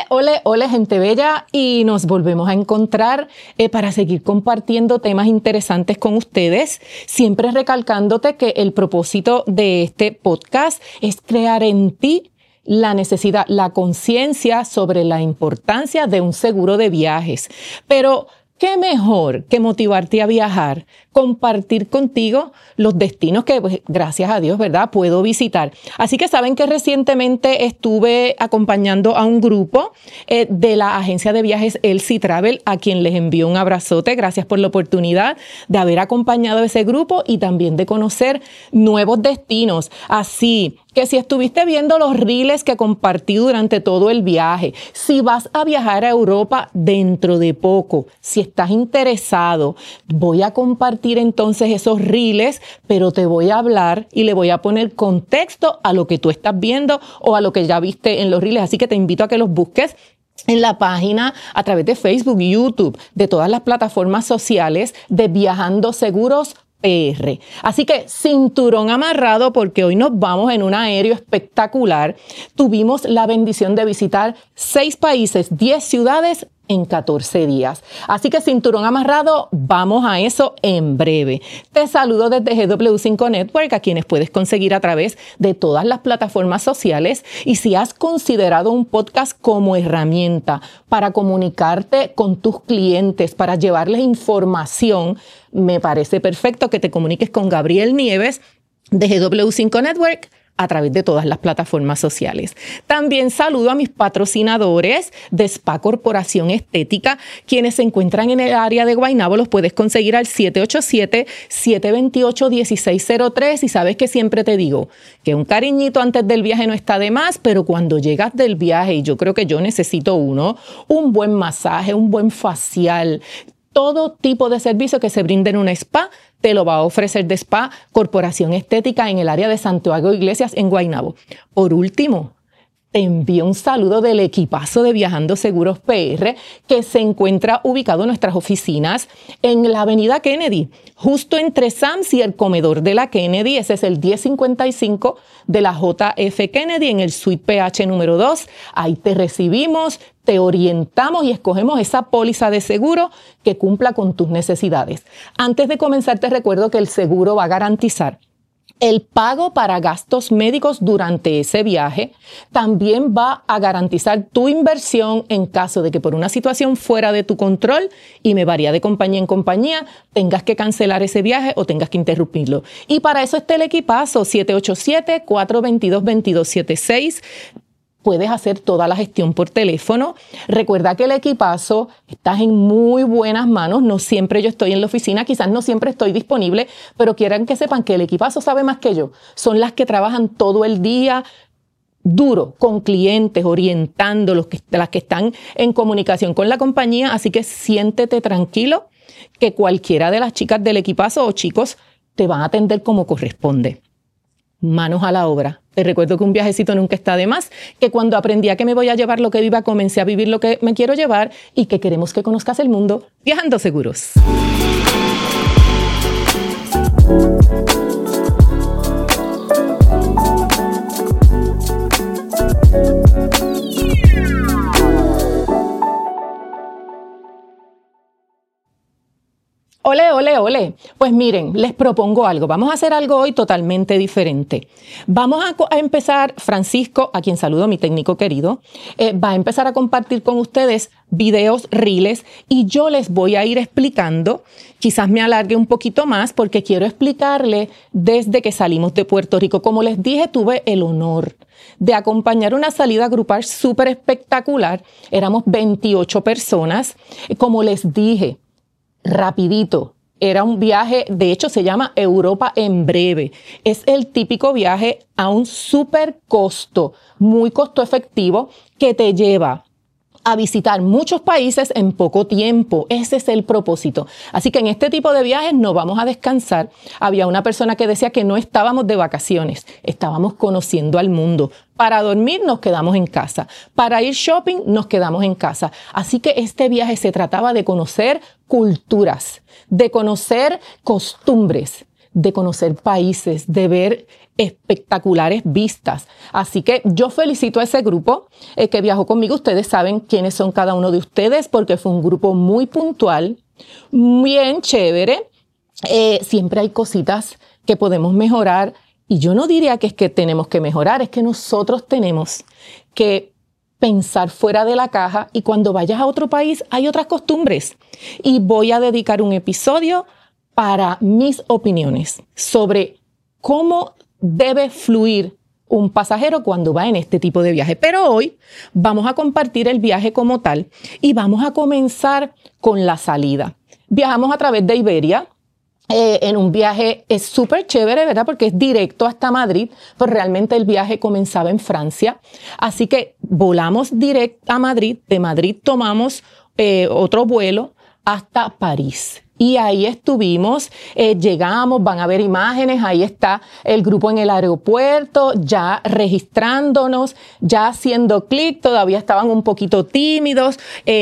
Ole, gente bella, y nos volvemos a encontrar para seguir compartiendo temas interesantes con ustedes, siempre recalcándote que el propósito de este podcast es crear en ti la necesidad, la conciencia sobre la importancia de un seguro de viajes. Pero ¿qué mejor que motivarte a viajar? Compartir contigo los destinos que, pues, gracias a Dios, ¿verdad?, puedo visitar. Así que saben que recientemente estuve acompañando a un grupo de la agencia de viajes Elsie Travel, a quien les envío un abrazote. Gracias por la oportunidad de haber acompañado a ese grupo y también de conocer nuevos destinos. Así que si estuviste viendo los reels que compartí durante todo el viaje, si vas a viajar a Europa dentro de poco, si estás interesado, voy a compartir entonces esos reels, pero te voy a hablar y le voy a poner contexto a lo que tú estás viendo o a lo que ya viste en los reels. Así que te invito a que los busques en la página, a través de Facebook, YouTube, de todas las plataformas sociales de Viajando Seguros PR. Así que cinturón amarrado, porque hoy nos vamos en un aéreo espectacular. Tuvimos la bendición de visitar 6 países, 10 ciudades en 14 días. Así que cinturón amarrado, vamos a eso en breve. Te saludo desde GW5 Network, a quienes puedes conseguir a través de todas las plataformas sociales. Y si has considerado un podcast como herramienta para comunicarte con tus clientes, para llevarles información, me parece perfecto que te comuniques con Gabriel Nieves de GW5 Network a través de todas las plataformas sociales. También saludo a mis patrocinadores de Spa Corporación Estética, quienes se encuentran en el área de Guaynabo. Los puedes conseguir al 787-728-1603. Y sabes que siempre te digo que un cariñito antes del viaje no está de más, pero cuando llegas del viaje, y yo creo que yo necesito un buen masaje, un buen facial, todo tipo de servicio que se brinde en una spa, te lo va a ofrecer de Spa Corporación Estética en el área de Santiago Iglesias, en Guaynabo. Por último, te envío un saludo del equipazo de Viajando Seguros PR, que se encuentra ubicado en nuestras oficinas en la avenida Kennedy, justo entre Sam's y el comedor de la Kennedy. Ese es el 1055 de la JF Kennedy, en el Suite PH número 2. Ahí te recibimos, te orientamos y escogemos esa póliza de seguro que cumpla con tus necesidades. Antes de comenzar, te recuerdo que el seguro va a garantizar el pago para gastos médicos durante ese viaje. También va a garantizar tu inversión en caso de que por una situación fuera de tu control, y me varía de compañía en compañía, tengas que cancelar ese viaje o tengas que interrumpirlo. Y para eso está el equipazo, 787-422-2276. Puedes hacer toda la gestión por teléfono. Recuerda que el equipazo estás en muy buenas manos. No siempre yo estoy en la oficina, quizás no siempre estoy disponible, pero quieran que sepan que el equipazo sabe más que yo. Son las que trabajan todo el día duro con clientes, orientando las que están en comunicación con la compañía. Así que siéntete tranquilo que cualquiera de las chicas del equipazo o chicos te van a atender como corresponde. Manos a la obra. Te recuerdo que un viajecito nunca está de más, que cuando aprendí a que me voy a llevar lo que viva, comencé a vivir lo que me quiero llevar, y que queremos que conozcas el mundo viajando seguros. Ole. Pues miren, les propongo algo. Vamos a hacer algo hoy totalmente diferente. Vamos a empezar, Francisco, a quien saludo, mi técnico querido, va a empezar a compartir con ustedes videos, reels, y yo les voy a ir explicando. Quizás me alargue un poquito más porque quiero explicarle desde que salimos de Puerto Rico. Como les dije, tuve el honor de acompañar una salida grupal súper espectacular. Éramos 28 personas. Como les dije, rapidito. Era un viaje, de hecho se llama Europa en breve. Es el típico viaje a un súper costo, muy costo efectivo, que te lleva a visitar muchos países en poco tiempo. Ese es el propósito. Así que en este tipo de viajes no vamos a descansar. Había una persona que decía que no estábamos de vacaciones, estábamos conociendo al mundo. Para dormir nos quedamos en casa, para ir shopping nos quedamos en casa. Así que este viaje se trataba de conocer culturas, de conocer costumbres, de conocer países, de ver espectaculares vistas. Así que yo felicito a ese grupo que viajó conmigo. Ustedes saben quiénes son cada uno de ustedes porque fue un grupo muy puntual, bien chévere. Siempre hay cositas que podemos mejorar y yo no diría que es que tenemos que mejorar, es que nosotros tenemos que pensar fuera de la caja y cuando vayas a otro país hay otras costumbres. Y voy a dedicar un episodio para mis opiniones sobre cómo debe fluir un pasajero cuando va en este tipo de viaje. Pero hoy vamos a compartir el viaje como tal y vamos a comenzar con la salida. Viajamos a través de Iberia. En un viaje es súper chévere, ¿verdad? Porque es directo hasta Madrid, pues realmente el viaje comenzaba en Francia. Así que volamos directo a Madrid, de Madrid tomamos otro vuelo hasta París. Y ahí estuvimos, llegamos, van a ver imágenes, ahí está el grupo en el aeropuerto, ya registrándonos, ya haciendo clic, todavía estaban un poquito tímidos,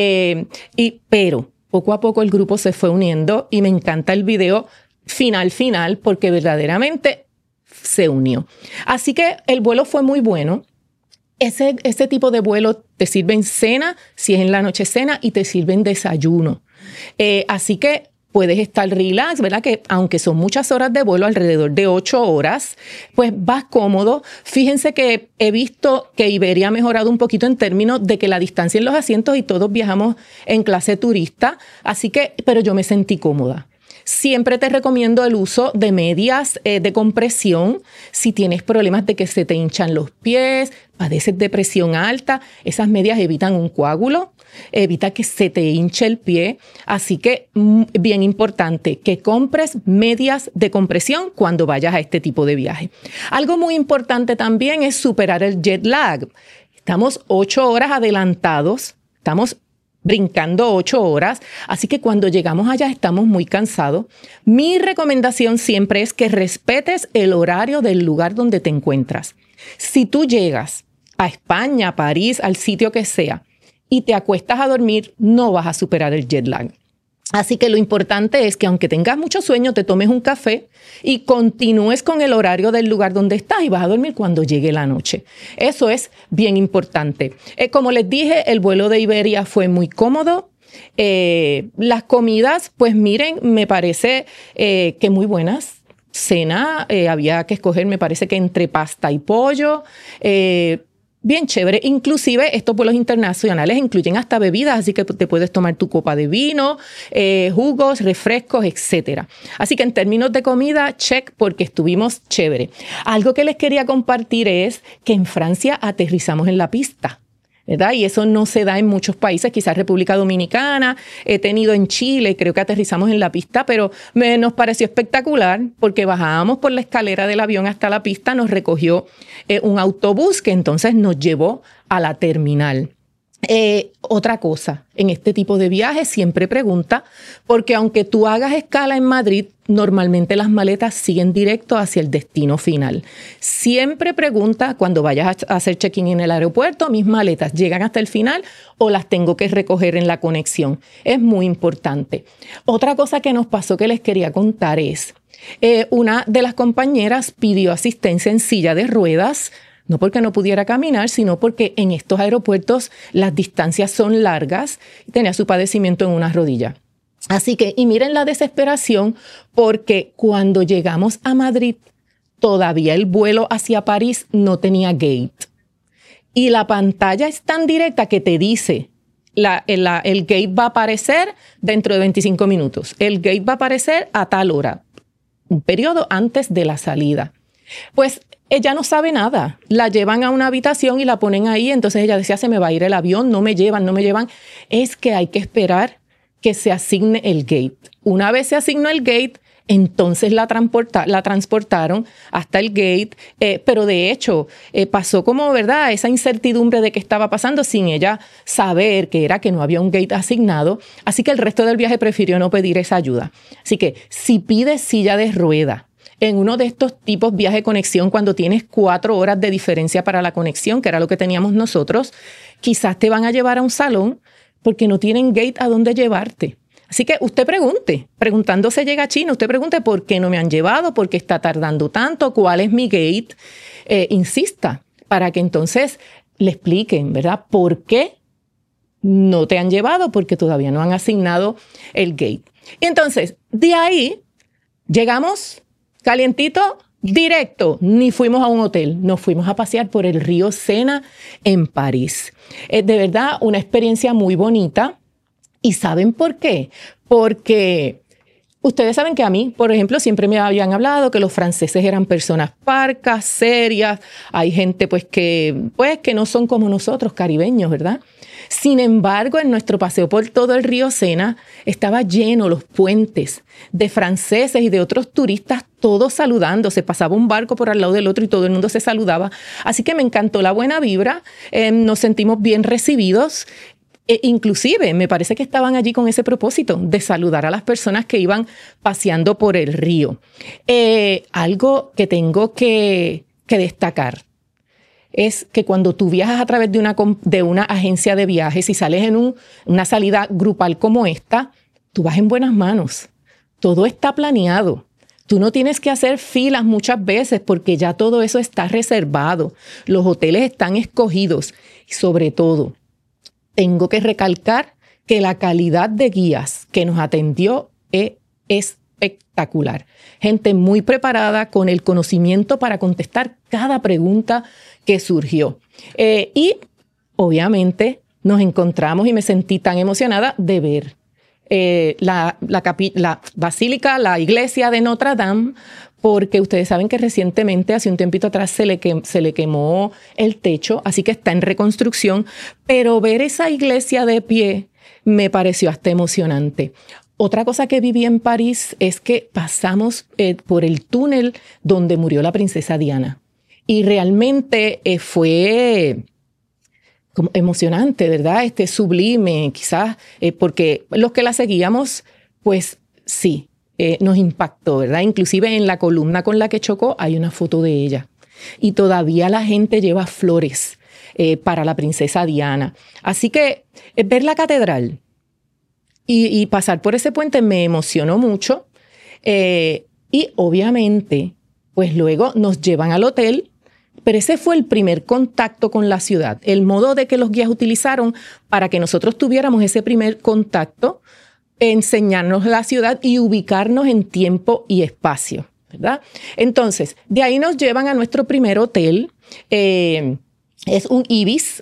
pero poco a poco el grupo se fue uniendo y me encanta el video final porque verdaderamente se unió. Así que el vuelo fue muy bueno. Ese tipo de vuelo te sirven cena, si es en la noche cena, y te sirven desayuno. Así que puedes estar relax, ¿verdad? Que aunque son muchas horas de vuelo, alrededor de 8 horas, pues vas cómodo. Fíjense que he visto que Iberia ha mejorado un poquito en términos de que la distancia en los asientos y todos viajamos en clase turista, así que, pero yo me sentí cómoda. Siempre te recomiendo el uso de medias de compresión. Si tienes problemas de que se te hinchan los pies, padeces de presión alta, esas medias evitan un coágulo, evita que se te hinche el pie. Así que bien importante que compres medias de compresión cuando vayas a este tipo de viaje. Algo muy importante también es superar el jet lag. Estamos 8 horas adelantados, estamos brincando 8 horas, así que cuando llegamos allá estamos muy cansados. Mi recomendación siempre es que respetes el horario del lugar donde te encuentras. Si tú llegas a España, a París, al sitio que sea, y te acuestas a dormir, no vas a superar el jet lag. Así que lo importante es que aunque tengas mucho sueño, te tomes un café y continúes con el horario del lugar donde estás y vas a dormir cuando llegue la noche. Eso es bien importante. Como les dije, el vuelo de Iberia fue muy cómodo. Las comidas, pues miren, me parece que muy buenas. Cena, había que escoger, me parece que entre pasta y pollo. Bien chévere. Inclusive estos vuelos internacionales incluyen hasta bebidas, así que te puedes tomar tu copa de vino, jugos, refrescos, etc. Así que en términos de comida, check, porque estuvimos chévere. Algo que les quería compartir es que en Francia aterrizamos en la pista, ¿verdad? Y eso no se da en muchos países, quizás República Dominicana, he tenido en Chile, creo que aterrizamos en la pista, pero nos pareció espectacular porque bajábamos por la escalera del avión hasta la pista, nos recogió un autobús que entonces nos llevó a la terminal. Otra cosa, en este tipo de viajes siempre pregunta, porque aunque tú hagas escala en Madrid, normalmente las maletas siguen directo hacia el destino final. Siempre pregunta cuando vayas a hacer check-in en el aeropuerto, ¿mis maletas llegan hasta el final o las tengo que recoger en la conexión? Es muy importante. Otra cosa que nos pasó que les quería contar es, una de las compañeras pidió asistencia en silla de ruedas, no porque no pudiera caminar, sino porque en estos aeropuertos las distancias son largas y tenía su padecimiento en una rodilla. Así que, y miren la desesperación, porque cuando llegamos a Madrid, todavía el vuelo hacia París no tenía gate. Y la pantalla es tan directa que te dice, el gate va a aparecer dentro de 25 minutos. El gate va a aparecer a tal hora, un periodo antes de la salida. Pues ella no sabe nada. La llevan a una habitación y la ponen ahí. Entonces ella decía, se me va a ir el avión, no me llevan. Es que hay que esperar que se asigne el gate. Una vez se asignó el gate, entonces la transportaron hasta el gate. Pero de hecho, pasó como, ¿verdad?, esa incertidumbre de qué estaba pasando sin ella saber que era que no había un gate asignado. Así que el resto del viaje prefirió no pedir esa ayuda. Así que si pides silla de rueda en uno de estos tipos viaje conexión, cuando tienes 4 horas de diferencia para la conexión, que era lo que teníamos nosotros, quizás te van a llevar a un salón porque no tienen gate a dónde llevarte. Así que usted preguntando se llega a China, usted pregunte por qué no me han llevado, por qué está tardando tanto, cuál es mi gate, insista, para que entonces le expliquen, ¿verdad? ¿Por qué no te han llevado? Porque todavía no han asignado el gate. Y entonces, de ahí, llegamos calientito, directo, ni fuimos a un hotel, nos fuimos a pasear por el río Sena en París. Es de verdad una experiencia muy bonita. ¿Y saben por qué? Porque ustedes saben que a mí, por ejemplo, siempre me habían hablado que los franceses eran personas parcas, serias. Hay gente que no son como nosotros, caribeños, ¿verdad? Sin embargo, en nuestro paseo por todo el río Sena estaba lleno los puentes de franceses y de otros turistas, todos saludándose. Pasaba un barco por al lado del otro y todo el mundo se saludaba. Así que me encantó la buena vibra, nos sentimos bien recibidos. Inclusive, me parece que estaban allí con ese propósito de saludar a las personas que iban paseando por el río. Algo que tengo que destacar es que cuando tú viajas a través de una agencia de viajes y sales en una salida grupal como esta, tú vas en buenas manos. Todo está planeado. Tú no tienes que hacer filas muchas veces porque ya todo eso está reservado. Los hoteles están escogidos. Y sobre todo, tengo que recalcar que la calidad de guías que nos atendió es espectacular. Gente muy preparada con el conocimiento para contestar cada pregunta que surgió. Y obviamente nos encontramos y me sentí tan emocionada de ver la basílica, la iglesia de Notre Dame, porque ustedes saben que recientemente, hace un tiempito atrás, se le quemó el techo, así que está en reconstrucción, pero ver esa iglesia de pie me pareció hasta emocionante. Otra cosa que viví en París es que pasamos por el túnel donde murió la princesa Diana. Y realmente fue como emocionante, ¿verdad? Sublime, quizás, porque los que la seguíamos, pues sí, nos impactó, ¿verdad? Inclusive en la columna con la que chocó hay una foto de ella. Y todavía la gente lleva flores para la princesa Diana. Así que ver la catedral y pasar por ese puente me emocionó mucho. Y obviamente, pues luego nos llevan al hotel. Pero ese fue el primer contacto con la ciudad, el modo de que los guías utilizaron para que nosotros tuviéramos ese primer contacto, enseñarnos la ciudad y ubicarnos en tiempo y espacio, ¿verdad? Entonces, de ahí nos llevan a nuestro primer hotel, es un Ibis,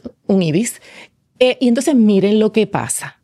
y entonces miren lo que pasa.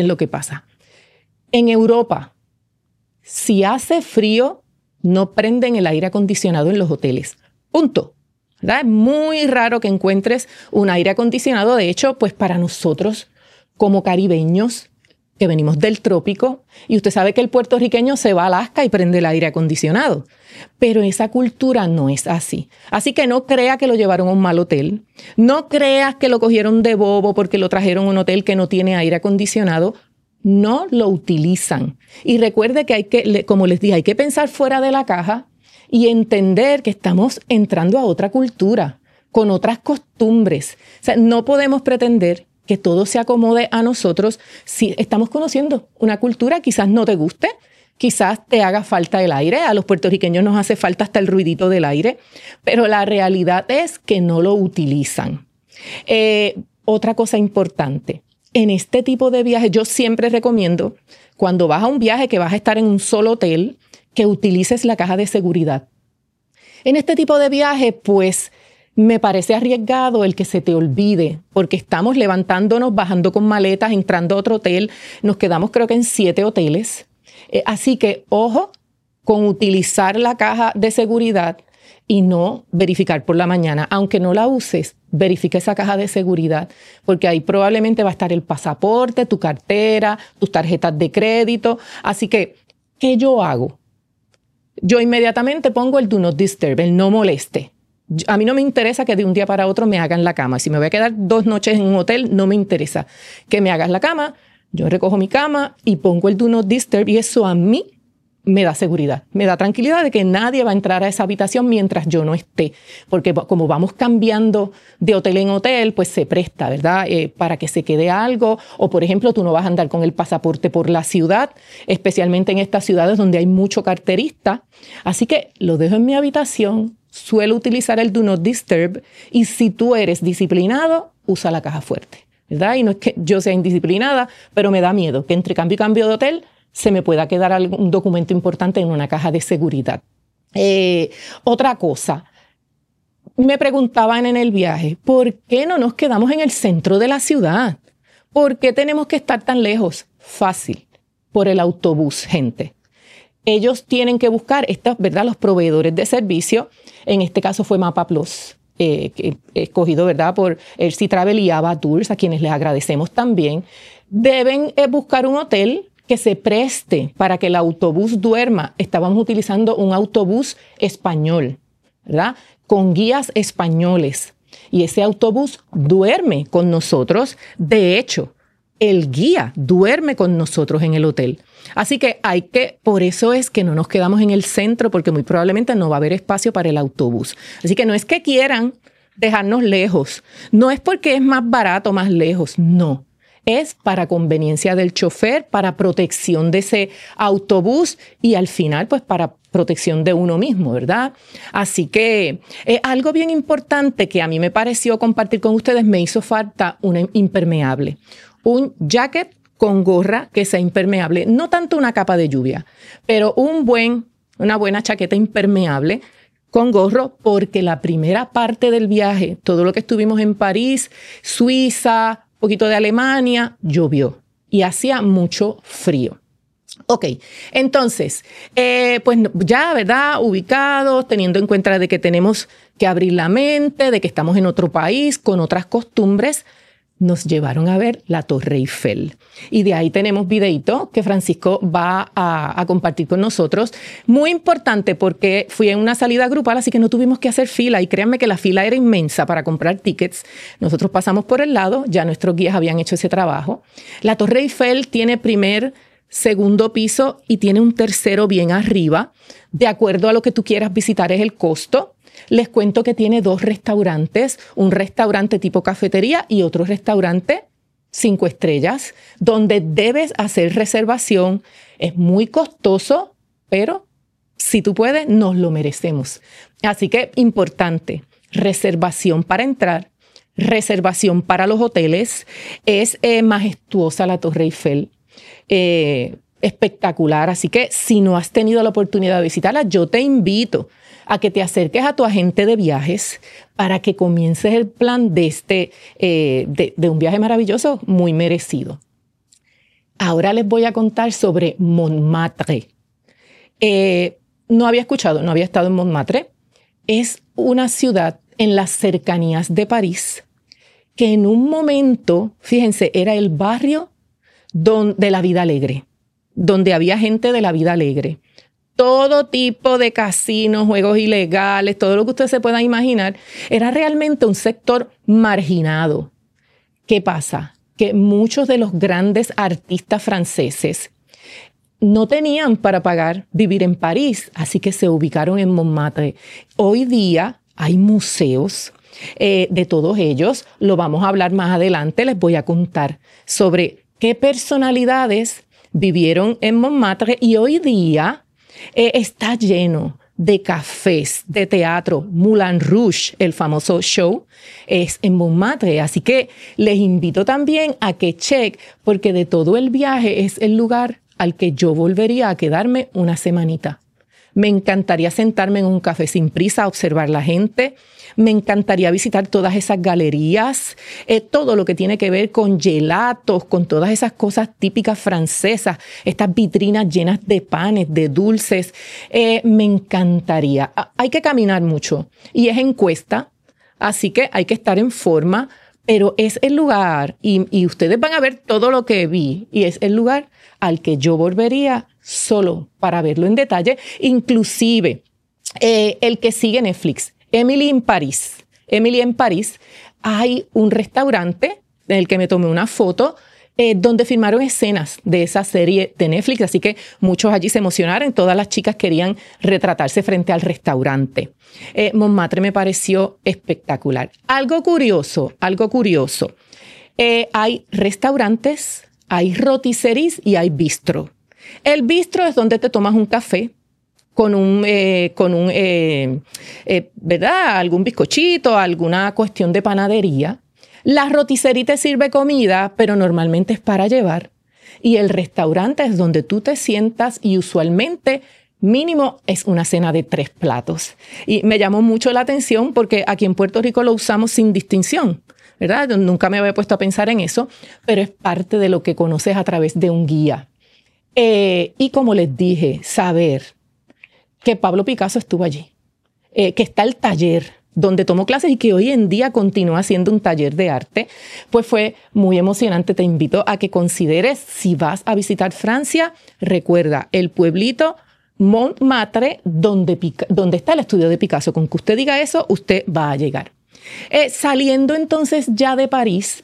En Europa, si hace frío, no prenden el aire acondicionado en los hoteles, punto. ¿Verdad? Es muy raro que encuentres un aire acondicionado. De hecho, pues para nosotros como caribeños que venimos del trópico, y usted sabe que el puertorriqueño se va a Alaska y prende el aire acondicionado, pero esa cultura no es así. Así que no crea que lo llevaron a un mal hotel, no creas que lo cogieron de bobo porque lo trajeron a un hotel que no tiene aire acondicionado. No lo utilizan. Y recuerde que como les dije, hay que pensar fuera de la caja y entender que estamos entrando a otra cultura, con otras costumbres. O sea, no podemos pretender que todo se acomode a nosotros si estamos conociendo una cultura, quizás no te guste, quizás te haga falta el aire, a los puertorriqueños nos hace falta hasta el ruidito del aire, pero la realidad es que no lo utilizan. Otra cosa importante, en este tipo de viajes yo siempre recomiendo, cuando vas a un viaje que vas a estar en un solo hotel, que utilices la caja de seguridad. En este tipo de viaje, pues, me parece arriesgado el que se te olvide, porque estamos levantándonos, bajando con maletas, entrando a otro hotel. Nos quedamos creo que en 7 hoteles. Así que, ojo con utilizar la caja de seguridad y no verificar por la mañana. Aunque no la uses, verifica esa caja de seguridad, porque ahí probablemente va a estar el pasaporte, tu cartera, tus tarjetas de crédito. Así que, ¿qué yo hago? Yo inmediatamente pongo el do not disturb, el no moleste. A mí no me interesa que de un día para otro me hagan la cama. Si me voy a quedar 2 noches en un hotel, no me interesa que me hagas la cama. Yo recojo mi cama y pongo el do not disturb y eso a mí me da seguridad, me da tranquilidad de que nadie va a entrar a esa habitación mientras yo no esté, porque como vamos cambiando de hotel en hotel, pues se presta, ¿verdad? Para que se quede algo, o por ejemplo, tú no vas a andar con el pasaporte por la ciudad, especialmente en estas ciudades donde hay mucho carterista, así que lo dejo en mi habitación, suelo utilizar el Do Not Disturb, y si tú eres disciplinado, usa la caja fuerte, ¿verdad? Y no es que yo sea indisciplinada, pero me da miedo que entre cambio y cambio de hotel se me pueda quedar algún documento importante en una caja de seguridad. Otra cosa, me preguntaban en el viaje, ¿por qué no nos quedamos en el centro de la ciudad? ¿Por qué tenemos que estar tan lejos? Fácil, por el autobús, gente. Ellos tienen que buscar, ¿verdad? Los proveedores de servicio, en este caso fue Mapa Plus, escogido, ¿verdad? Por Elsie Travel y Ava Tours, a quienes les agradecemos también. Deben buscar un hotel que se preste para que el autobús duerma. Estábamos utilizando un autobús español, ¿verdad? Con guías españoles. Y ese autobús duerme con nosotros. De hecho, el guía duerme con nosotros en el hotel. Así que por eso es que no nos quedamos en el centro, porque muy probablemente no va a haber espacio para el autobús. Así que no es que quieran dejarnos lejos. No es porque es más barato, más lejos. No. Es para conveniencia del chofer, para protección de ese autobús y al final, pues para protección de uno mismo, ¿verdad? Así que algo bien importante que a mí me pareció compartir con ustedes, me hizo falta una impermeable. Un jacket con gorra que sea impermeable, no tanto una capa de lluvia, pero una buena chaqueta impermeable con gorro, porque la primera parte del viaje, todo lo que estuvimos en París, Suiza, un poquito de Alemania, llovió y hacía mucho frío. Ok, entonces, pues ya, ¿verdad? Ubicados, teniendo en cuenta de que tenemos que abrir la mente, de que estamos en otro país, con otras costumbres, nos llevaron a ver la Torre Eiffel. Y de ahí tenemos videito que Francisco va a compartir con nosotros. Muy importante porque fui en una salida grupal, así que no tuvimos que hacer fila. Y créanme que la fila era inmensa para comprar tickets. Nosotros pasamos por el lado, ya nuestros guías habían hecho ese trabajo. La Torre Eiffel tiene primer, segundo piso y tiene un tercero bien arriba. De acuerdo a lo que tú quieras visitar es el costo. Les cuento que tiene 2 restaurantes, un restaurante tipo cafetería y otro restaurante 5 estrellas, donde debes hacer reservación. Es muy costoso, pero si tú puedes, nos lo merecemos. Así que importante, reservación para entrar, reservación para los hoteles. Es majestuosa la Torre Eiffel. Espectacular, así que si no has tenido la oportunidad de visitarla, yo te invito a que te acerques a tu agente de viajes para que comiences el plan de un viaje maravilloso, muy merecido. Ahora les voy a contar sobre Montmartre. No había estado en Montmartre. Es una ciudad en las cercanías de París que en un momento, fíjense, era el barrio de la vida alegre, donde había gente de la vida alegre. Todo tipo de casinos, juegos ilegales, todo lo que ustedes se puedan imaginar. Era realmente un sector marginado. ¿Qué pasa? Que muchos de los grandes artistas franceses no tenían para pagar vivir en París, así que se ubicaron en Montmartre. Hoy día hay museos de todos ellos. Lo vamos a hablar más adelante. Les voy a contar sobre qué personalidades vivieron en Montmartre y hoy día está lleno de cafés, de teatro. Moulin Rouge, el famoso show, es en Montmartre. Así que les invito también a que chequen, porque de todo el viaje es el lugar al que yo volvería a quedarme una semanita. Me encantaría sentarme en un café sin prisa a observar la gente. Me encantaría visitar todas esas galerías, todo lo que tiene que ver con gelatos, con todas esas cosas típicas francesas, estas vitrinas llenas de panes, de dulces. Me encantaría. Hay que caminar mucho y es en cuesta, así que hay que estar en forma, pero es el lugar, y ustedes van a ver todo lo que vi, y es el lugar al que yo volvería solo para verlo en detalle, inclusive el que sigue Netflix, Emily en París, hay un restaurante en el que me tomé una foto donde filmaron escenas de esa serie de Netflix, así que muchos allí se emocionaron, todas las chicas querían retratarse frente al restaurante. Montmartre me pareció espectacular. Algo curioso, hay restaurantes, hay rotisseries y hay bistro. El bistro es donde te tomas un café con ¿verdad? Algún bizcochito, alguna cuestión de panadería. La rotisserie te sirve comida, pero normalmente es para llevar. Y el restaurante es donde tú te sientas y usualmente mínimo es una cena de 3 platos. Y me llamó mucho la atención porque aquí en Puerto Rico lo usamos sin distinción, ¿verdad? Yo nunca me había puesto a pensar en eso, pero es parte de lo que conoces a través de un guía. Y como les dije, saber que Pablo Picasso estuvo allí, que está el taller donde tomó clases y que hoy en día continúa siendo un taller de arte, pues fue muy emocionante. Te invito a que consideres, si vas a visitar Francia, recuerda el pueblito Montmartre, donde está el estudio de Picasso. Con que usted diga eso, usted va a llegar. Saliendo entonces ya de París,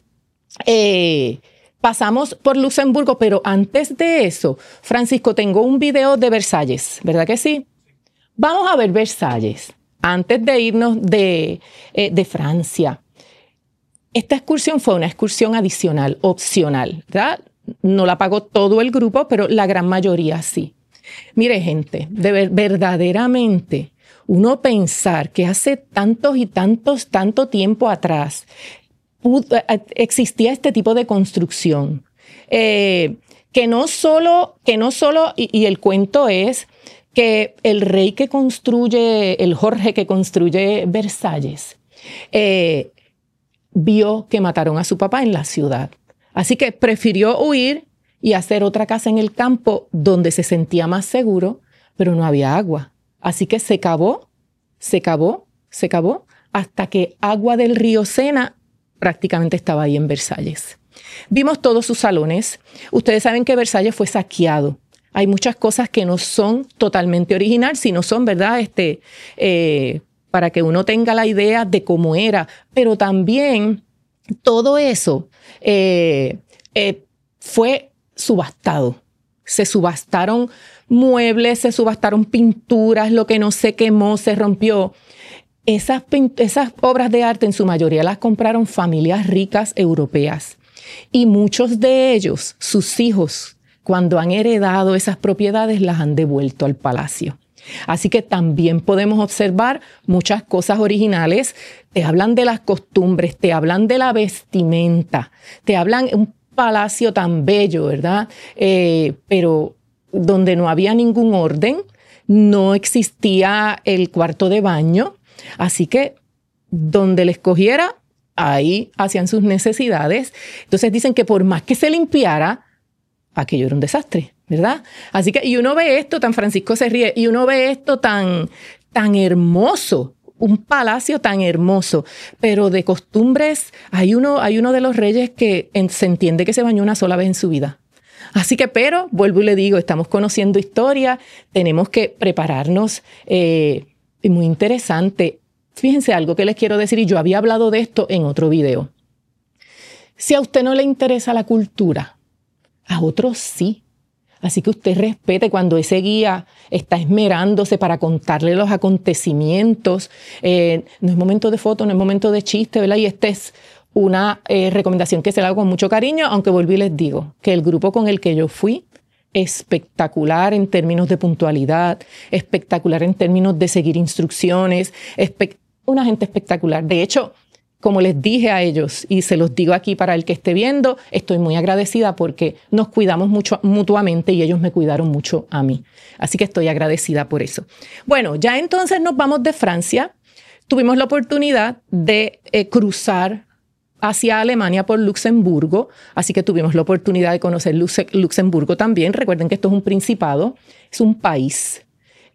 pasamos por Luxemburgo, pero antes de eso, Francisco, tengo un video de Versalles, ¿verdad que sí? Vamos a ver Versalles, antes de irnos de Francia. Esta excursión fue una excursión adicional, opcional, ¿verdad? No la pagó todo el grupo, pero la gran mayoría sí. Mire, gente, verdaderamente, uno pensar que hace tanto tiempo atrás existía este tipo de construcción, que no solo, y el cuento es que el rey que construye, el Jorge que construye Versalles, vio que mataron a su papá en la ciudad. Así que prefirió huir y hacer otra casa en el campo donde se sentía más seguro, pero no había agua. Así que se cavó, hasta que agua del río Sena prácticamente estaba ahí en Versalles. Vimos todos sus salones. Ustedes saben que Versalles fue saqueado. Hay muchas cosas que no son totalmente originales, sino son, ¿verdad? Para que uno tenga la idea de cómo era. Pero también todo eso fue subastado. Se subastaron muebles, se subastaron pinturas, lo que no se quemó, se rompió. Esas obras de arte en su mayoría las compraron familias ricas europeas. Y muchos de ellos, sus hijos, cuando han heredado esas propiedades, las han devuelto al palacio. Así que también podemos observar muchas cosas originales. Te hablan de las costumbres, te hablan de la vestimenta, te hablan un palacio tan bello, ¿verdad? Pero donde no había ningún orden, no existía el cuarto de baño. Así que donde les cogiera, ahí hacían sus necesidades. Entonces dicen que por más que se limpiara, aquello era un desastre, ¿verdad? Así que, y uno ve esto, tan Francisco se ríe, y uno ve esto tan hermoso, un palacio tan hermoso, pero de costumbres, hay uno de los reyes que se entiende que se bañó una sola vez en su vida. Así que, pero, vuelvo y le digo, estamos conociendo historia, tenemos que prepararnos, y muy interesante. Fíjense algo que les quiero decir, y yo había hablado de esto en otro video. Si a usted no le interesa la cultura, a otros sí. Así que usted respete cuando ese guía está esmerándose para contarle los acontecimientos. No es momento de foto, no es momento de chiste, ¿verdad? Y esta es una recomendación que se la hago con mucho cariño, aunque volví y les digo que el grupo con el que yo fui, espectacular en términos de puntualidad, espectacular en términos de seguir instrucciones, una gente espectacular. De hecho, como les dije a ellos, y se los digo aquí para el que esté viendo, estoy muy agradecida porque nos cuidamos mucho mutuamente y ellos me cuidaron mucho a mí. Así que estoy agradecida por eso. Bueno, ya entonces nos vamos de Francia. Tuvimos la oportunidad de cruzar hacia Alemania por Luxemburgo, así que tuvimos la oportunidad de conocer Luxemburgo también. Recuerden que esto es un principado, es un país.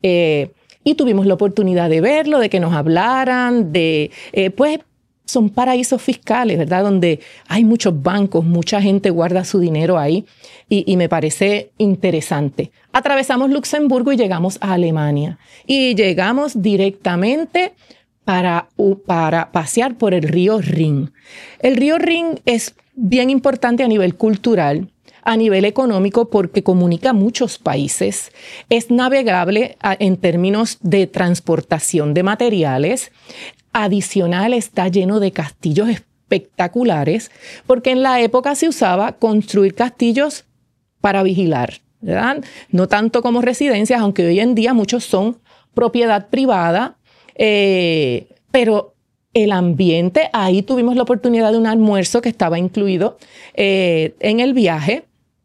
Y tuvimos la oportunidad de verlo, de que nos hablaran, pues son paraísos fiscales, ¿verdad? Donde hay muchos bancos, mucha gente guarda su dinero ahí y me parece interesante. Atravesamos Luxemburgo y llegamos a Alemania. Y llegamos directamente para pasear por el río Rin. El río Rin es bien importante a nivel cultural, a nivel económico, porque comunica muchos países. Es navegable en términos de transportación de materiales. Adicional, está lleno de castillos espectaculares, porque en la época se usaba construir castillos para vigilar, ¿verdad? No tanto como residencias, aunque hoy en día muchos son propiedad privada, pero el ambiente, ahí tuvimos la oportunidad de un almuerzo que estaba incluido en el viaje,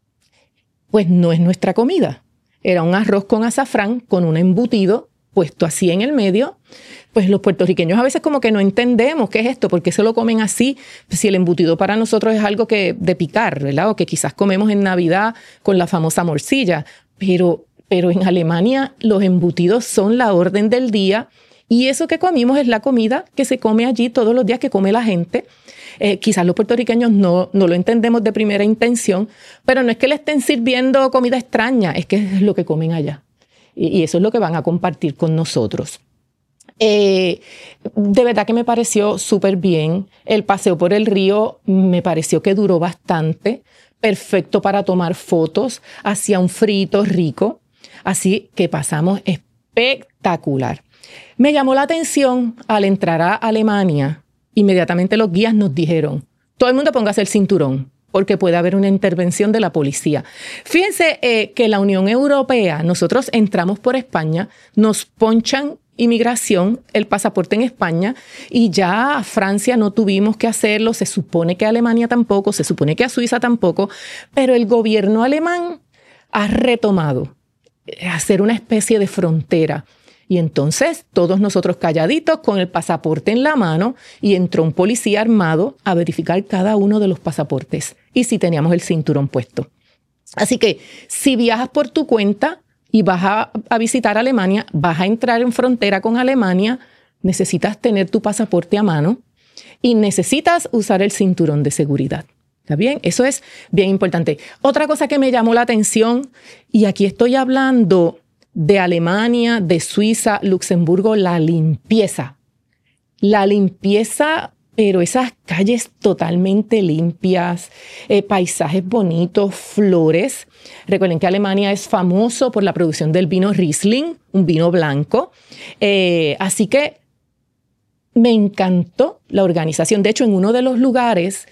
pues no es nuestra comida. Era un arroz con azafrán, con un embutido puesto así en el medio. Pues los puertorriqueños a veces como que no entendemos qué es esto, por qué se lo comen así, si el embutido para nosotros es algo de picar, ¿verdad? O que quizás comemos en Navidad con la famosa morcilla, pero en Alemania los embutidos son la orden del día, y eso que comimos es la comida que se come allí todos los días, que come la gente. Quizás los puertorriqueños no lo entendemos de primera intención, pero no es que le estén sirviendo comida extraña, es que es lo que comen allá. Y eso es lo que van a compartir con nosotros. De verdad que me pareció súper bien. El paseo por el río me pareció que duró bastante, perfecto para tomar fotos, hacía un frito rico, así que pasamos espectacular. Me llamó la atención al entrar a Alemania, inmediatamente los guías nos dijeron, todo el mundo póngase el cinturón, porque puede haber una intervención de la policía. Fíjense que la Unión Europea, nosotros entramos por España, nos ponchan inmigración, el pasaporte en España, y ya a Francia no tuvimos que hacerlo, se supone que a Alemania tampoco, se supone que a Suiza tampoco, pero el gobierno alemán ha retomado hacer una especie de frontera. Y entonces todos nosotros calladitos con el pasaporte en la mano, y entró un policía armado a verificar cada uno de los pasaportes y si teníamos el cinturón puesto. Así que si viajas por tu cuenta y vas a visitar Alemania, vas a entrar en frontera con Alemania, necesitas tener tu pasaporte a mano y necesitas usar el cinturón de seguridad. ¿Está bien? Eso es bien importante. Otra cosa que me llamó la atención, y aquí estoy hablando de Alemania, de Suiza, Luxemburgo, la limpieza. La limpieza, pero esas calles totalmente limpias, paisajes bonitos, flores. Recuerden que Alemania es famoso por la producción del vino Riesling, un vino blanco. Así que me encantó la organización. De hecho, en uno de los lugares,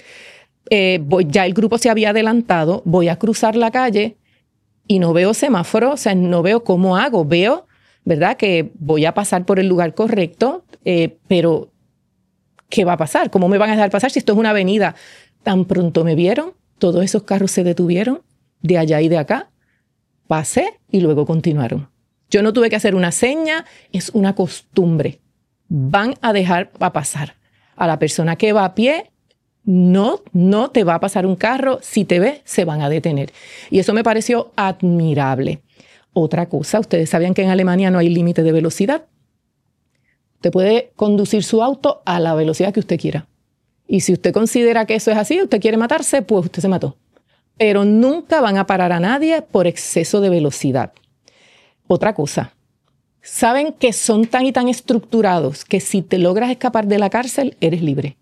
ya el grupo se había adelantado, voy a cruzar la calle y no veo semáforo, o sea, no veo cómo hago. Veo, ¿verdad?, que voy a pasar por el lugar correcto, pero ¿qué va a pasar? ¿Cómo me van a dejar pasar si esto es una avenida? Tan pronto me vieron, todos esos carros se detuvieron de allá y de acá. Pasé y luego continuaron. Yo no tuve que hacer una seña, es una costumbre. Van a dejar pasar. A la persona que va a pie, no te va a pasar un carro. Si te ve, se van a detener. Y eso me pareció admirable. Otra cosa, ustedes sabían que en Alemania no hay límite de velocidad. Usted puede conducir su auto a la velocidad que usted quiera. Y si usted considera que eso es así, usted quiere matarse, pues usted se mató. Pero nunca van a parar a nadie por exceso de velocidad. Otra cosa, saben que son tan y tan estructurados que si te logras escapar de la cárcel, eres libre.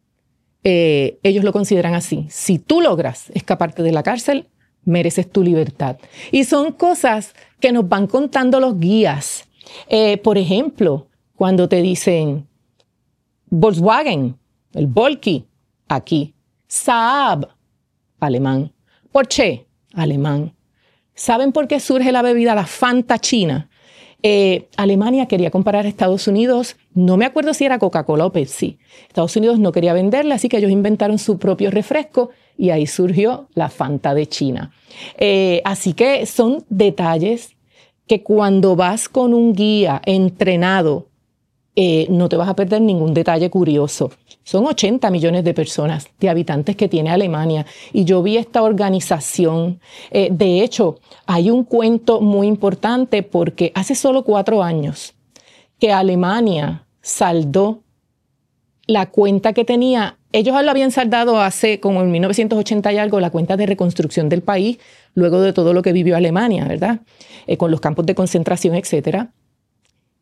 Ellos lo consideran así. Si tú logras escaparte de la cárcel, mereces tu libertad. Y son cosas que nos van contando los guías. Por ejemplo, cuando te dicen Volkswagen, el Volky, aquí. Saab, alemán. Porsche, alemán. ¿Saben por qué surge la bebida, la Fanta china? Alemania quería comprar a Estados Unidos, no me acuerdo si era Coca-Cola o Pepsi. Estados Unidos no quería venderla, así que ellos inventaron su propio refresco y ahí surgió la Fanta de China. Así que son detalles que cuando vas con un guía entrenado, no te vas a perder ningún detalle curioso. Son 80 millones de personas, de habitantes que tiene Alemania. Y yo vi esta organización. De hecho, hay un cuento muy importante porque hace solo 4 años que Alemania saldó la cuenta que tenía. Ellos lo habían saldado hace como en 1980 y algo, la cuenta de reconstrucción del país, luego de todo lo que vivió Alemania, ¿verdad? Con los campos de concentración, etcétera.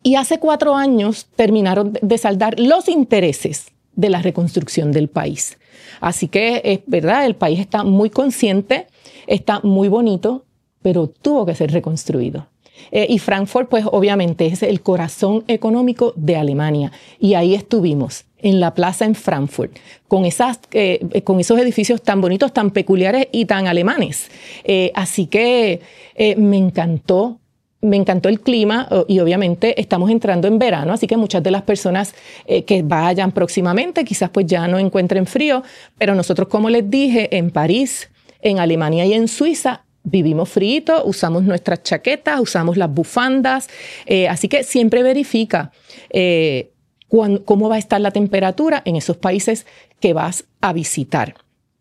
Y hace 4 años terminaron de saldar los intereses de la reconstrucción del país. Así que es verdad, el país está muy consciente, está muy bonito, pero tuvo que ser reconstruido. Y Frankfurt, pues obviamente es el corazón económico de Alemania. Y ahí estuvimos, en la plaza en Frankfurt, con esos edificios tan bonitos, tan peculiares y tan alemanes. Así que me encantó el clima y obviamente estamos entrando en verano, así que muchas de las personas que vayan próximamente quizás pues ya no encuentren frío, pero nosotros, como les dije, en París, en Alemania y en Suiza, vivimos frío, usamos nuestras chaquetas, usamos las bufandas, así que siempre verifica cómo va a estar la temperatura en esos países que vas a visitar.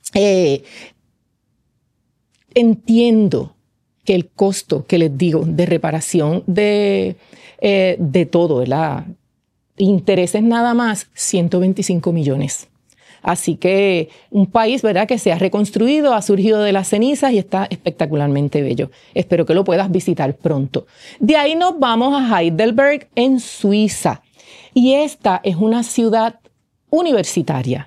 Entiendo que el costo que les digo de reparación de todo, ¿verdad? Intereses nada más, 125 millones. Así que un país, ¿verdad?, que se ha reconstruido, ha surgido de las cenizas y está espectacularmente bello. Espero que lo puedas visitar pronto. De ahí nos vamos a Heidelberg, en Suiza. Y esta es una ciudad universitaria.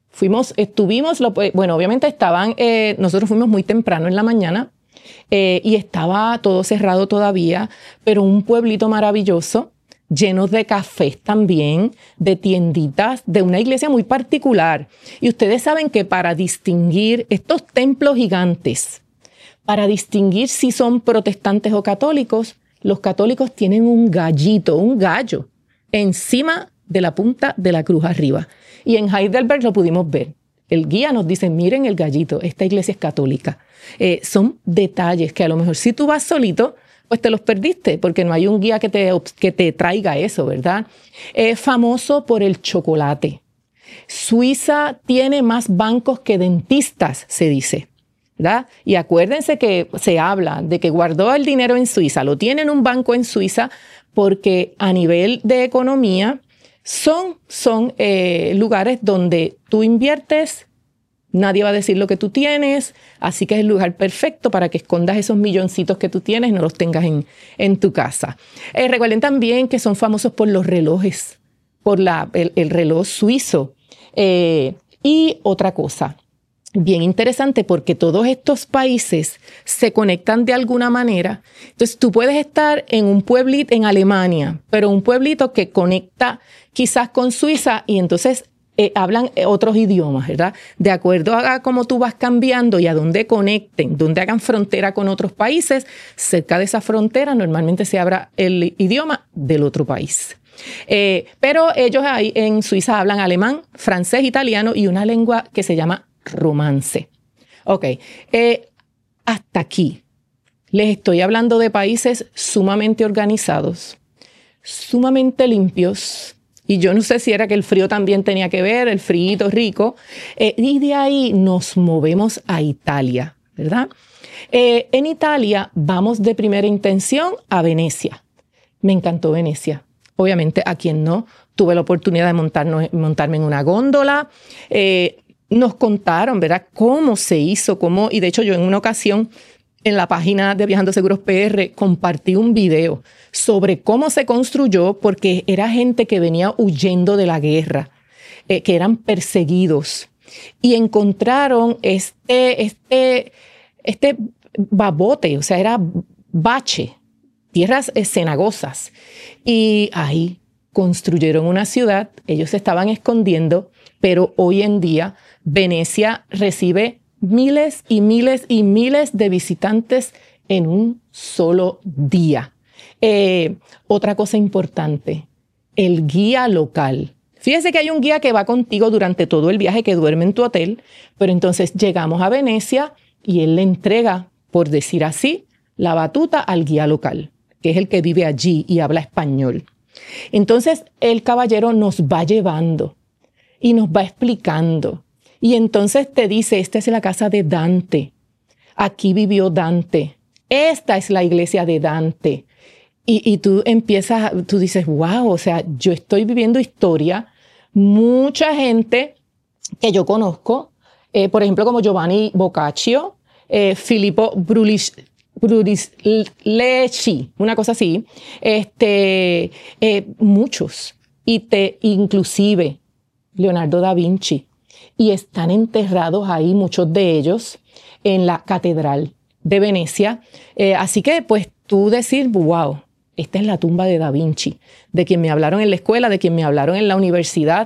Obviamente nosotros fuimos muy temprano en la mañana y estaba todo cerrado todavía, pero un pueblito maravilloso, llenos de cafés también, de tienditas, de una iglesia muy particular. Y ustedes saben que para distinguir estos templos gigantes, para distinguir si son protestantes o católicos, los católicos tienen un gallo, encima de la punta de la cruz arriba. Y en Heidelberg lo pudimos ver. El guía nos dice, miren el gallito, esta iglesia es católica. Son detalles que a lo mejor si tú vas solito, pues te los perdiste, porque no hay un guía que te traiga eso, ¿verdad? Es famoso por el chocolate. Suiza tiene más bancos que dentistas, se dice, ¿verdad? Y acuérdense que se habla de que guardó el dinero en Suiza, lo tiene en un banco en Suiza, porque a nivel de economía son lugares donde tú inviertes, nadie va a decir lo que tú tienes, así que es el lugar perfecto para que escondas esos milloncitos que tú tienes y no los tengas en tu casa. Recuerden también que son famosos por los relojes, por el reloj suizo. Y otra cosa bien interesante, porque todos estos países se conectan de alguna manera. Entonces tú puedes estar en un pueblito en Alemania, pero un pueblito que conecta quizás con Suiza y entonces hablan otros idiomas, ¿verdad? De acuerdo a cómo tú vas cambiando y a dónde conecten, dónde hagan frontera con otros países, cerca de esa frontera normalmente se habla el idioma del otro país. Pero ellos ahí en Suiza hablan alemán, francés, italiano y una lengua que se llama romance. Ok, hasta aquí les estoy hablando de países sumamente organizados, sumamente limpios, y yo no sé si era que el frío también tenía que ver, el frío rico, y de ahí nos movemos a Italia, ¿verdad? En Italia vamos de primera intención a Venecia. Me encantó Venecia. Obviamente, a quien no, tuve la oportunidad de montarme en una góndola. Nos contaron, ¿verdad?, cómo se hizo, y de hecho yo en una ocasión en la página de Viajando Seguros PR compartí un video sobre cómo se construyó, porque era gente que venía huyendo de la guerra, que eran perseguidos, y encontraron este babote, o sea, era bache, tierras cenagosas, y ahí construyeron una ciudad. Ellos se estaban escondiendo, pero hoy en día Venecia recibe miles y miles y miles de visitantes en un solo día. Otra cosa importante, el guía local. Fíjese que hay un guía que va contigo durante todo el viaje, que duerme en tu hotel, pero entonces llegamos a Venecia y él le entrega, por decir así, la batuta al guía local, que es el que vive allí y habla español. Entonces el caballero nos va llevando y nos va explicando. Y entonces te dice, esta es la casa de Dante. Aquí vivió Dante. Esta es la iglesia de Dante. Y tú dices, wow, o sea, yo estoy viviendo historia. Mucha gente que yo conozco, por ejemplo, como Giovanni Boccaccio, Filippo Brunelleschi, una cosa así, muchos, inclusive Leonardo da Vinci, y están enterrados ahí muchos de ellos en la Catedral de Venecia. Así que pues tú decir, wow, esta es la tumba de Da Vinci, de quien me hablaron en la escuela, de quien me hablaron en la universidad.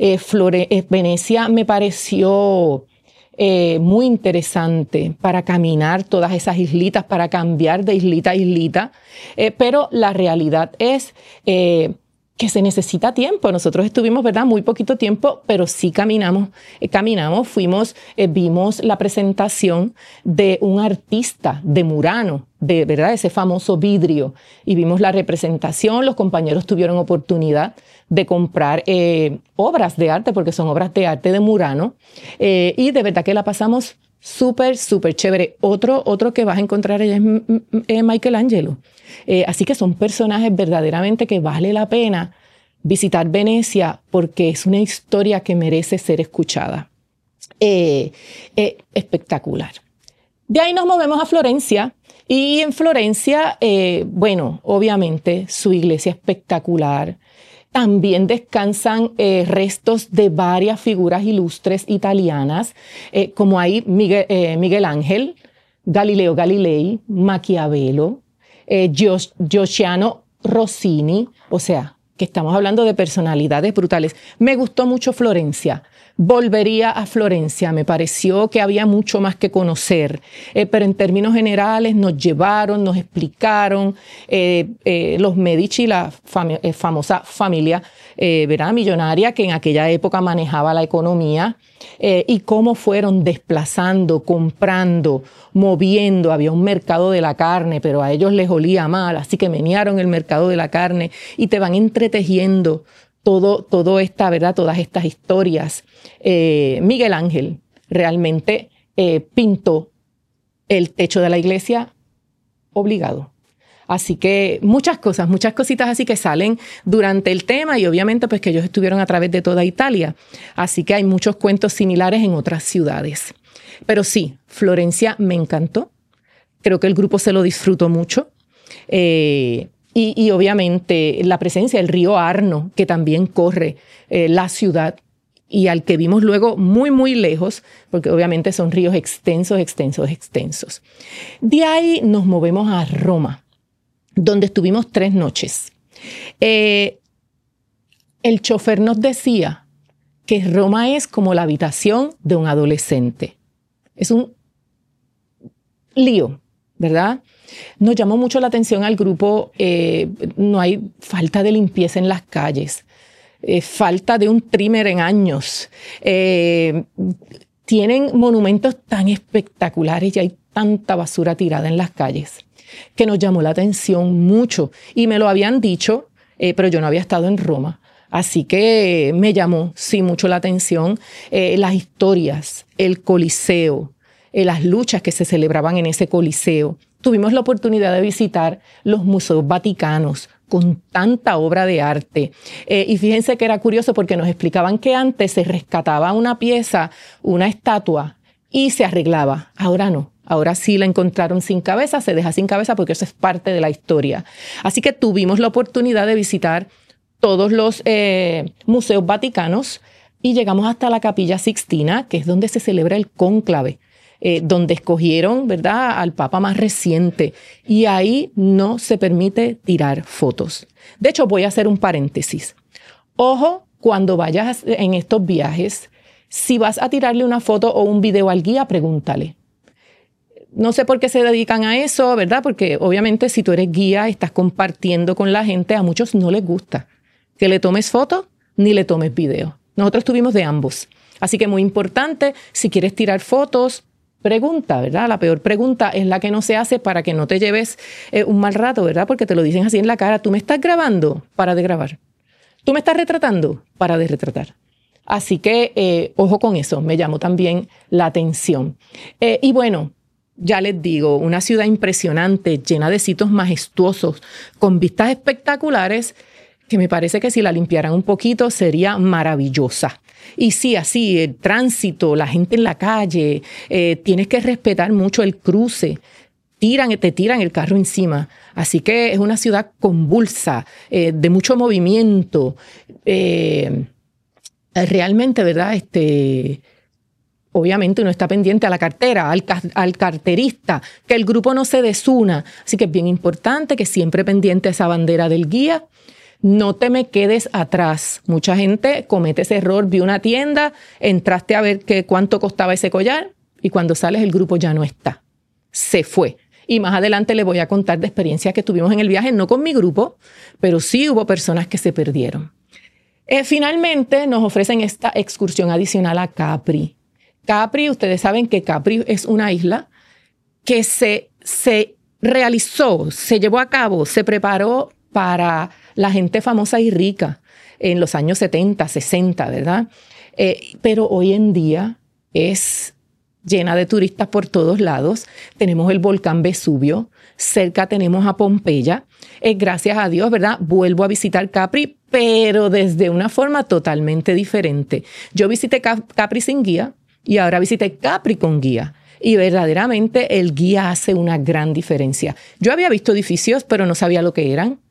Venecia me pareció muy interesante para caminar todas esas islitas, para cambiar de islita a islita, pero la realidad es que se necesita tiempo. Nosotros estuvimos, ¿verdad?, muy poquito tiempo, pero sí caminamos, fuimos, vimos la presentación de un artista de Murano, de verdad, ese famoso vidrio, y vimos la representación. Los compañeros tuvieron oportunidad de comprar obras de arte, porque son obras de arte de Murano, y de verdad que la pasamos súper, súper chévere. Otro que vas a encontrar allá es Michelangelo. Así que son personajes verdaderamente que vale la pena visitar Venecia, porque es una historia que merece ser escuchada. Espectacular. De ahí nos movemos a Florencia, y en Florencia, bueno, obviamente su iglesia espectacular. También descansan restos de varias figuras ilustres italianas, como hay Miguel Ángel, Galileo Galilei, Maquiavelo, Giochiano Rossini, o sea, que estamos hablando de personalidades brutales. Me gustó mucho Florencia. Volvería a Florencia, me pareció que había mucho más que conocer, pero en términos generales nos llevaron, nos explicaron los Medici, la famosa familia ¿verdad?, millonaria que en aquella época manejaba la economía, y cómo fueron desplazando, comprando, moviendo. Había un mercado de la carne, pero a ellos les olía mal, así que menearon el mercado de la carne y te van entretejiendo todo esta, ¿verdad?, todas estas historias. Miguel Ángel realmente pintó el techo de la iglesia obligado. Así que muchas cositas así que salen durante el tema, y obviamente pues que ellos estuvieron a través de toda Italia. Así que hay muchos cuentos similares en otras ciudades. Pero sí, Florencia me encantó. Creo que el grupo se lo disfrutó mucho. Y obviamente la presencia del río Arno, que también corre la ciudad, y al que vimos luego muy, muy lejos, porque obviamente son ríos extensos. De ahí nos movemos a Roma, donde estuvimos 3 noches. El chofer nos decía que Roma es como la habitación de un adolescente. Es un lío, ¿verdad? Nos llamó mucho la atención al grupo. No hay falta de limpieza en las calles, falta de un trimmer en años. Tienen monumentos tan espectaculares y hay tanta basura tirada en las calles que nos llamó la atención mucho. Y me lo habían dicho, pero yo no había estado en Roma. Así que me llamó, sí, mucho la atención las historias, el Coliseo, las luchas que se celebraban en ese Coliseo. Tuvimos la oportunidad de visitar los museos vaticanos con tanta obra de arte. Y fíjense que era curioso porque nos explicaban que antes se rescataba una pieza, una estatua, y se arreglaba. Ahora no. Ahora sí la encontraron sin cabeza, se deja sin cabeza porque eso es parte de la historia. Así que tuvimos la oportunidad de visitar todos los museos vaticanos y llegamos hasta la Capilla Sixtina, que es donde se celebra el cónclave, donde escogieron, ¿verdad?, al Papa más reciente. Y ahí no se permite tirar fotos. De hecho, voy a hacer un paréntesis. Ojo, cuando vayas en estos viajes, si vas a tirarle una foto o un video al guía, pregúntale. No sé por qué se dedican a eso, ¿verdad? Porque obviamente si tú eres guía, estás compartiendo con la gente, a muchos no les gusta que le tomes foto ni le tomes video. Nosotros tuvimos de ambos. Así que muy importante, si quieres tirar fotos, pregunta, ¿verdad? La peor pregunta es la que no se hace para que no te lleves un mal rato, ¿verdad? Porque te lo dicen así en la cara. ¿Tú me estás grabando? Para de grabar. ¿Tú me estás retratando? Para de retratar. Así que ojo con eso, me llamó también la atención. Y bueno, ya les digo, una ciudad impresionante, llena de sitios majestuosos, con vistas espectaculares, que me parece que si la limpiaran un poquito sería maravillosa. Y sí, así, el tránsito, la gente en la calle, tienes que respetar mucho el cruce. te tiran el carro encima. Así que es una ciudad convulsa, de mucho movimiento. Realmente, ¿verdad? Obviamente uno está pendiente a la cartera, al carterista, que el grupo no se desuna. Así que es bien importante que siempre pendiente a esa bandera del guía. No te me quedes atrás. Mucha gente comete ese error. Vi una tienda, entraste a ver cuánto costaba ese collar y cuando sales el grupo ya no está. Se fue. Y más adelante les voy a contar de experiencias que tuvimos en el viaje, no con mi grupo, pero sí hubo personas que se perdieron. Finalmente nos ofrecen esta excursión adicional a Capri. Capri, ustedes saben que Capri es una isla que se realizó, se llevó a cabo, se preparó para la gente famosa y rica en los años 70, 60, ¿verdad? Pero hoy en día es llena de turistas por todos lados. Tenemos el volcán Vesubio, cerca tenemos a Pompeya. Gracias a Dios, ¿verdad? Vuelvo a visitar Capri, pero desde una forma totalmente diferente. Yo visité Capri sin guía y ahora visité Capri con guía. Y verdaderamente el guía hace una gran diferencia. Yo había visto edificios, pero no sabía lo que eran.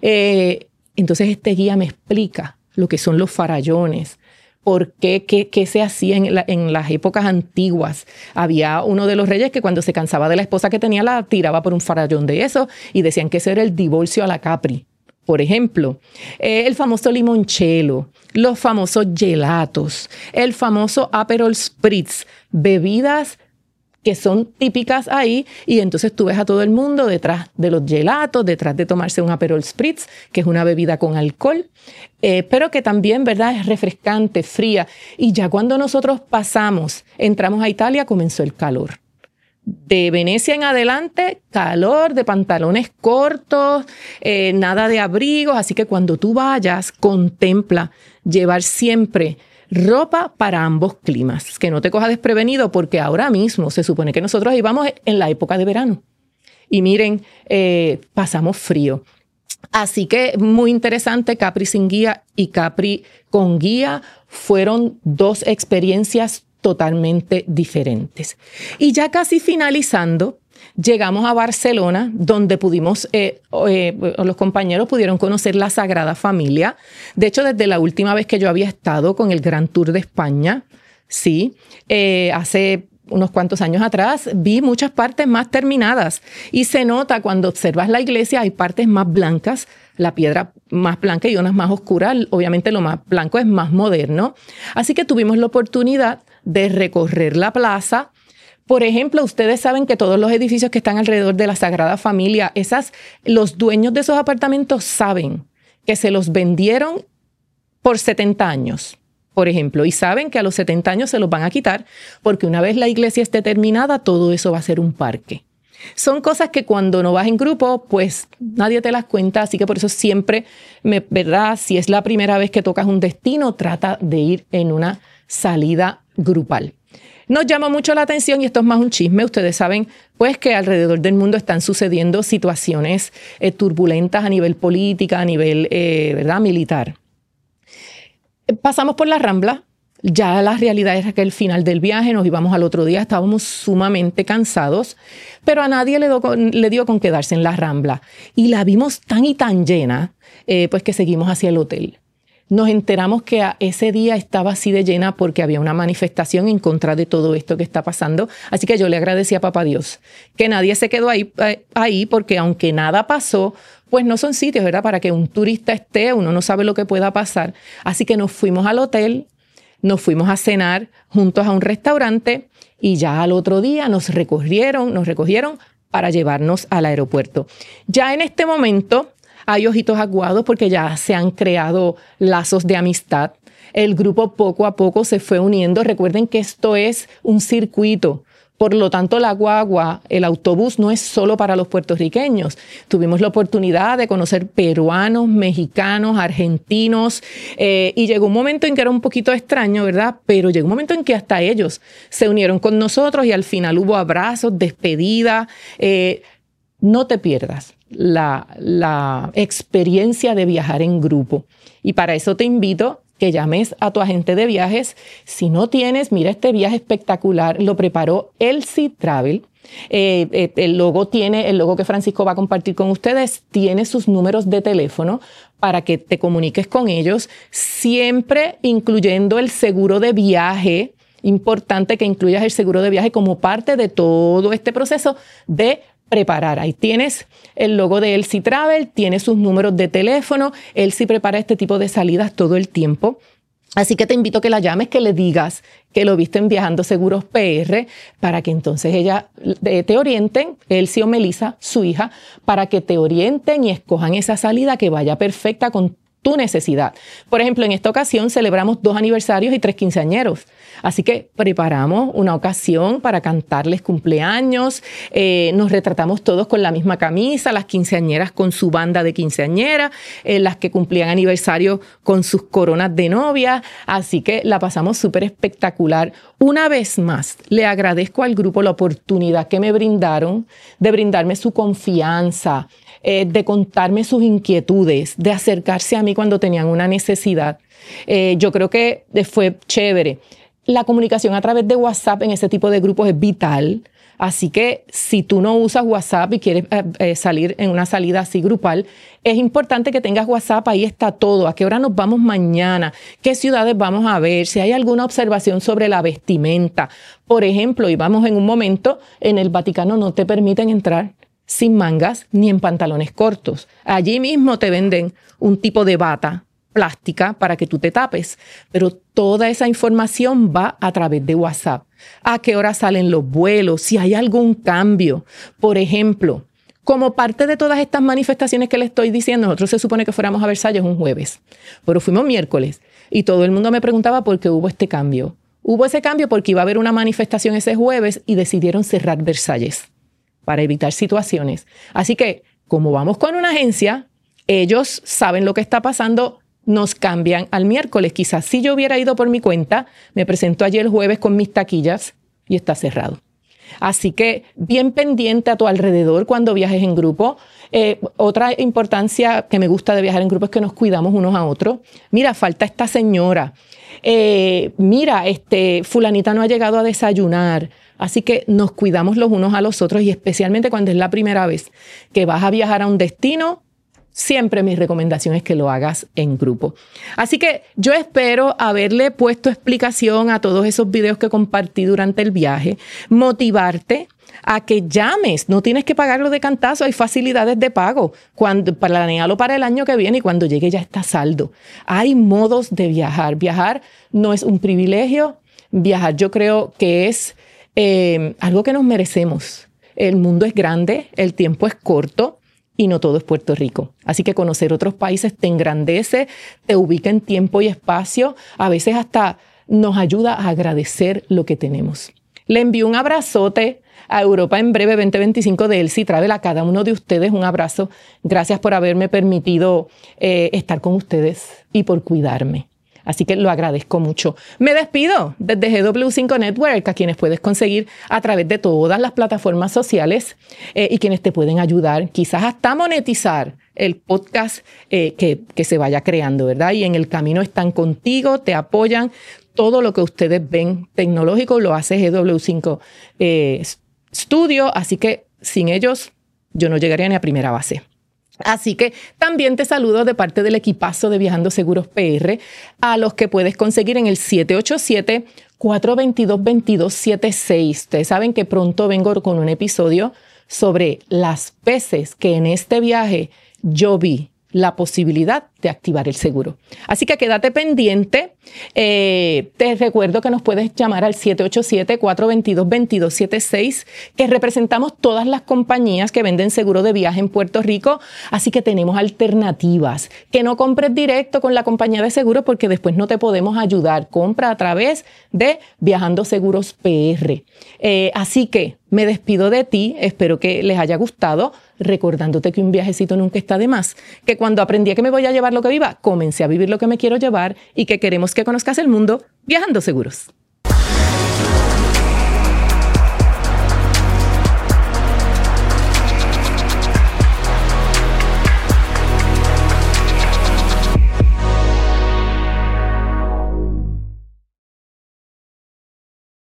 Entonces este guía me explica lo que son los farallones, por qué se hacía en las épocas antiguas. Había uno de los reyes que cuando se cansaba de la esposa que tenía la tiraba por un farallón de eso y decían que ese era el divorcio a la Capri. Por ejemplo, el famoso limoncello, los famosos gelatos, el famoso Aperol Spritz, bebidas que son típicas ahí, y entonces tú ves a todo el mundo detrás de los gelatos, detrás de tomarse un Aperol Spritz, que es una bebida con alcohol, pero que también, ¿verdad?, es refrescante, fría. Y ya cuando nosotros entramos a Italia, comenzó el calor. De Venecia en adelante, calor, de pantalones cortos, nada de abrigos. Así que cuando tú vayas, contempla llevar siempre ropa para ambos climas, que no te coja desprevenido, porque ahora mismo se supone que nosotros íbamos en la época de verano. Y miren, pasamos frío. Así que muy interesante, Capri sin guía y Capri con guía fueron dos experiencias totalmente diferentes. Y ya casi finalizando, llegamos a Barcelona, donde los compañeros pudieron conocer la Sagrada Familia. De hecho, desde la última vez que yo había estado con el Gran Tour de España, sí, hace unos cuantos años atrás, vi muchas partes más terminadas. Y se nota cuando observas la iglesia, hay partes más blancas, la piedra más blanca y unas más oscuras. Obviamente lo más blanco es más moderno. Así que tuvimos la oportunidad de recorrer la plaza. Por ejemplo, ustedes saben que todos los edificios que están alrededor de la Sagrada Familia, los dueños de esos apartamentos saben que se los vendieron por 70 años, por ejemplo, y saben que a los 70 años se los van a quitar porque una vez la iglesia esté terminada, todo eso va a ser un parque. Son cosas que cuando no vas en grupo, pues nadie te las cuenta, así que por eso siempre, ¿verdad? Si es la primera vez que tocas un destino, trata de ir en una salida grupal. Nos llama mucho la atención, y esto es más un chisme, ustedes saben pues que alrededor del mundo están sucediendo situaciones turbulentas a nivel política, a nivel ¿verdad?, militar. Pasamos por la Rambla, ya la realidad era que el final del viaje, nos íbamos al otro día, estábamos sumamente cansados, pero a nadie le dio con quedarse en la Rambla. Y la vimos tan y tan llena, pues que seguimos hacia el hotel. Nos enteramos que ese día estaba así de llena porque había una manifestación en contra de todo esto que está pasando. Así que yo le agradecí a Papá Dios que nadie se quedó ahí porque aunque nada pasó, pues no son sitios, ¿verdad?, para que un turista esté, uno no sabe lo que pueda pasar. Así que nos fuimos al hotel, nos fuimos a cenar juntos a un restaurante y ya al otro día nos recogieron para llevarnos al aeropuerto. Ya en este momento hay ojitos aguados porque ya se han creado lazos de amistad. El grupo poco a poco se fue uniendo. Recuerden que esto es un circuito. Por lo tanto, la guagua, el autobús, no es solo para los puertorriqueños. Tuvimos la oportunidad de conocer peruanos, mexicanos, argentinos, y llegó un momento en que era un poquito extraño, ¿verdad? Pero llegó un momento en que hasta ellos se unieron con nosotros y al final hubo abrazos, despedida. No te pierdas la experiencia de viajar en grupo. Y para eso te invito que llames a tu agente de viajes. Si no tienes, mira este viaje espectacular, lo preparó Elsie Travel. El logo que Francisco va a compartir con ustedes, tiene sus números de teléfono para que te comuniques con ellos, siempre incluyendo el seguro de viaje. Importante que incluyas el seguro de viaje como parte de todo este proceso de preparar. Ahí tienes el logo de Elsie Travel, tiene sus números de teléfono. Elsie prepara este tipo de salidas todo el tiempo. Así que te invito a que la llames, que le digas que lo viste en Viajando Seguros PR, para que entonces ella te orienten, Elsie o Melissa, su hija, para que te orienten y escojan esa salida que vaya perfecta con tu necesidad. Por ejemplo, en esta ocasión celebramos 2 aniversarios y 3 quinceañeros. Así que preparamos una ocasión para cantarles cumpleaños. Nos retratamos todos con la misma camisa, las quinceañeras con su banda de quinceañera, las que cumplían aniversario con sus coronas de novia. Así que la pasamos súper espectacular. Una vez más, le agradezco al grupo la oportunidad que me brindaron de brindarme su confianza, de contarme sus inquietudes, de acercarse a mí cuando tenían una necesidad. Yo creo que fue chévere. La comunicación a través de WhatsApp en ese tipo de grupos es vital. Así que si tú no usas WhatsApp y quieres salir en una salida así grupal, es importante que tengas WhatsApp. Ahí está todo. ¿A qué hora nos vamos mañana? ¿Qué ciudades vamos a ver? Si hay alguna observación sobre la vestimenta. Por ejemplo, y vamos en un momento, en el Vaticano no te permiten entrar sin mangas ni en pantalones cortos. Allí mismo te venden un tipo de bata plástica para que tú te tapes, pero toda esa información va a través de WhatsApp. ¿A qué hora salen los vuelos? Si hay algún cambio. Por ejemplo, como parte de todas estas manifestaciones que le estoy diciendo, nosotros se supone que fuéramos a Versalles un jueves, pero fuimos miércoles y todo el mundo me preguntaba por qué hubo este cambio. Hubo ese cambio porque iba a haber una manifestación ese jueves y decidieron cerrar Versalles para evitar situaciones. Así que, como vamos con una agencia, ellos saben lo que está pasando, nos cambian al miércoles. Quizás si yo hubiera ido por mi cuenta, me presento allí el jueves con mis taquillas y está cerrado. Así que bien pendiente a tu alrededor cuando viajes en grupo. Otra importancia que me gusta de viajar en grupo es que nos cuidamos unos a otros. Mira, falta esta señora. Mira, fulanita no ha llegado a desayunar. Así que nos cuidamos los unos a los otros, y especialmente cuando es la primera vez que vas a viajar a un destino, siempre mi recomendación es que lo hagas en grupo. Así que yo espero haberle puesto explicación a todos esos videos que compartí durante el viaje, motivarte a que llames. No tienes que pagarlo de cantazo, hay facilidades de pago. Planéalo para el año que viene y cuando llegue ya está saldo. Hay modos de viajar. Viajar no es un privilegio. Viajar yo creo que es algo que nos merecemos. El mundo es grande, el tiempo es corto. Y no todo es Puerto Rico. Así que conocer otros países te engrandece, te ubica en tiempo y espacio. A veces hasta nos ayuda a agradecer lo que tenemos. Le envío un abrazote a Europa en Breve 2025 de Elsie Travel. A cada uno de ustedes un abrazo. Gracias por haberme permitido estar con ustedes y por cuidarme. Así que lo agradezco mucho. Me despido desde GW5 Network, a quienes puedes conseguir a través de todas las plataformas sociales y quienes te pueden ayudar, quizás hasta monetizar el podcast que se vaya creando, ¿verdad? Y en el camino están contigo, te apoyan. Todo lo que ustedes ven tecnológico lo hace GW5 Studio, así que sin ellos yo no llegaría ni a primera base. Así que también te saludo de parte del equipazo de Viajando Seguros PR, a los que puedes conseguir en el 787-422-2276. Ustedes saben que pronto vengo con un episodio sobre las veces que en este viaje yo vi la posibilidad de activar el seguro. Así que quédate pendiente. Te recuerdo que nos puedes llamar al 787-422-2276, que representamos todas las compañías que venden seguro de viaje en Puerto Rico. Así que tenemos alternativas. Que no compres directo con la compañía de seguro porque después no te podemos ayudar. Compra a través de Viajando Seguros PR. Así que me despido de ti. Espero que les haya gustado. Recordándote que un viajecito nunca está de más. Que cuando aprendí a que me voy a llevar lo que viva, comencé a vivir lo que me quiero llevar y que queremos que conozcas el mundo viajando seguros.